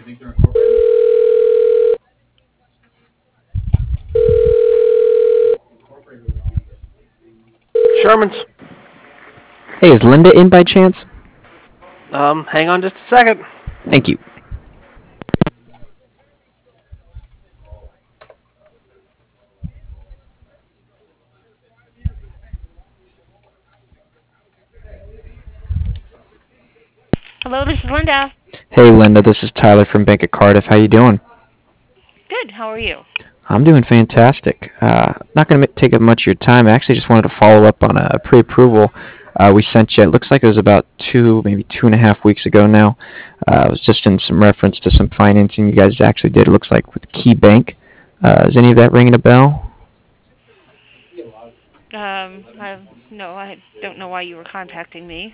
Sherman's. Hey, is Linda in by chance? Hang on just a second. Thank you. Hello, this is Linda. Hey, Linda, this is Tyler from Bank of Cardiff. How you doing? Good. How are you? I'm doing fantastic. Not going to take up much of your time. I actually just wanted to follow up on a pre-approval we sent you. It looks like it was about maybe 2.5 weeks ago now. It was just in some reference to some financing you guys actually did. It looks like with Key Bank. Is any of that ringing a bell? No, I don't know why you were contacting me.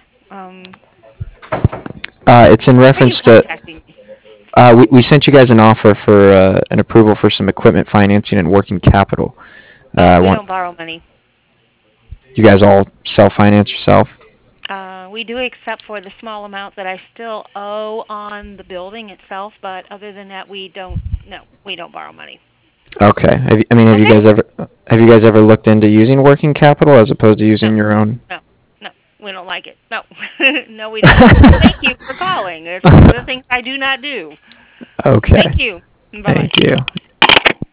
It's in Why are you reference to. contacting me? We sent you guys an offer for an approval for some equipment financing and working capital. Oh, we Want don't borrow money. you guys all self-finance yourself? We do, except for the small amount that I still owe on the building itself. But other than that, we don't. No, we don't borrow money. Okay. Have you Okay. guys ever looked into using working capital as opposed to No, using your own? no, no. We don't like it. No, no, we don't. Thank you for calling. It's one of the things I do not do. Thank Okay. you. Bye bye. Thank you.